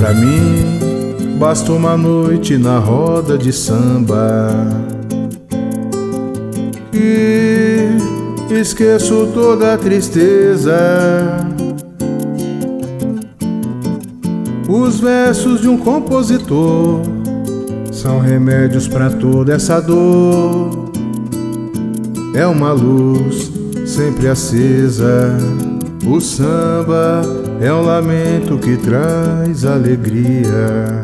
Pra mim, basta uma noite na roda de samba e esqueço toda a tristeza. Os versos de um compositor são remédios pra toda essa dor. É uma luz sempre acesa. O samba é um lamento que traz alegria.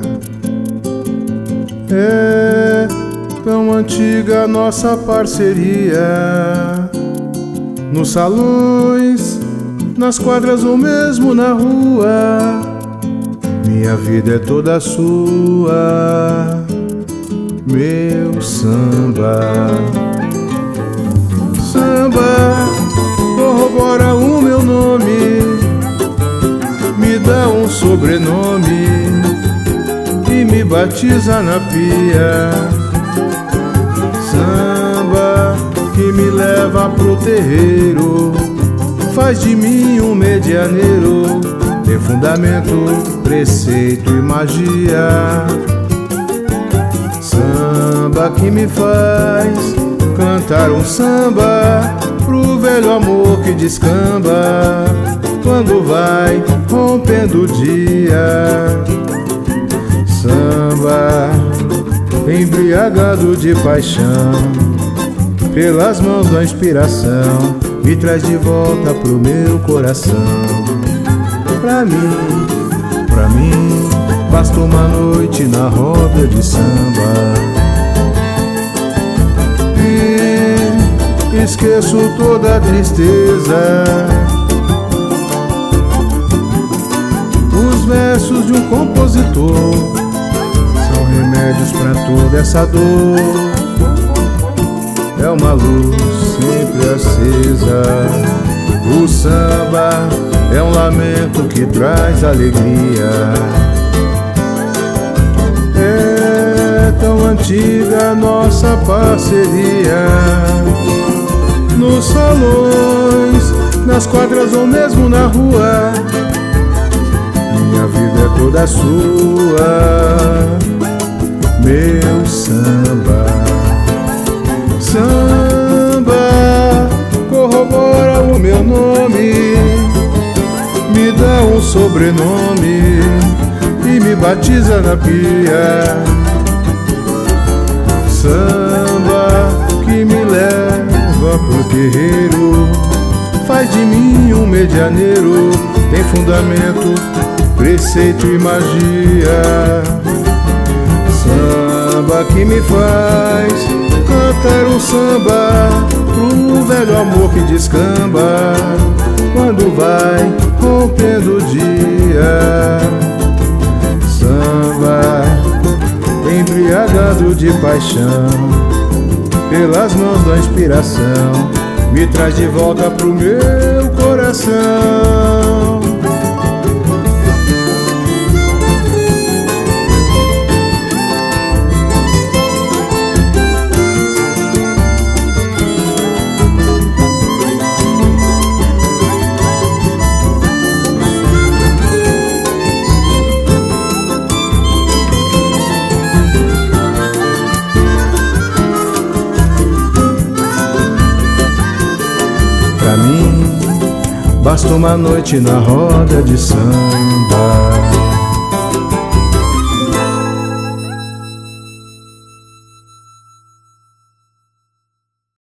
É tão antiga a nossa parceria, nos salões, nas quadras ou mesmo na rua. Minha vida é toda sua, meu samba. Samba corrobora o meu nome, me dá um sobrenome e me batiza na pia. Samba que me leva pro terreiro, faz de mim um medianeiro. Tem fundamento, preceito e magia. Samba que me faz cantar um samba pro velho amor que descamba quando vai rompendo o dia. Samba embriagado de paixão, pelas mãos da inspiração, me traz de volta pro meu coração. Pra mim, basta uma noite na roda de samba e esqueço toda a tristeza. Os versos de um compositor são remédios pra toda essa dor. É uma luz sempre acesa. O samba é um lamento que traz alegria. É tão antiga a nossa parceria, nos salões, nas quadras ou mesmo na rua. Minha vida é toda sua, meu samba. Samba corrobora o meu nome, me dá um sobrenome e me batiza na pia. Samba que me leva pro terreiro, faz de mim um medianeiro. Tem fundamento, preceito e magia. Samba que me faz cantar um samba pro velho amor que descamba quando vai rompendo o dia. Samba embriagado de paixão, pelas mãos da inspiração, me traz de volta pro meu coração. Pra mim, basta uma noite na roda de samba